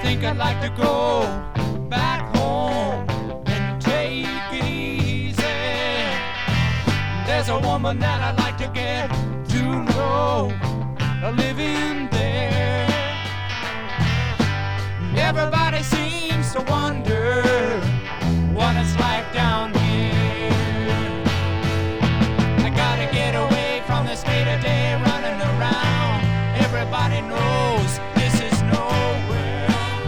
think I'd like to go back home and take it easy. There's a woman that I'd like to get to know, living there. Everybody seems to wonder what it's like down here. I gotta get away from this day-to-day running around. Everybody knows this is nowhere.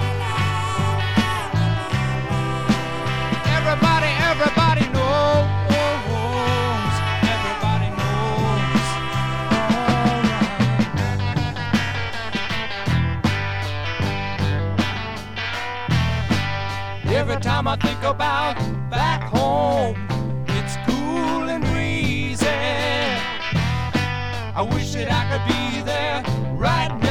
Everybody knows. Everybody knows. Alright. Every time I think about back home, it's cool and breezy. I wish that I could be there right now.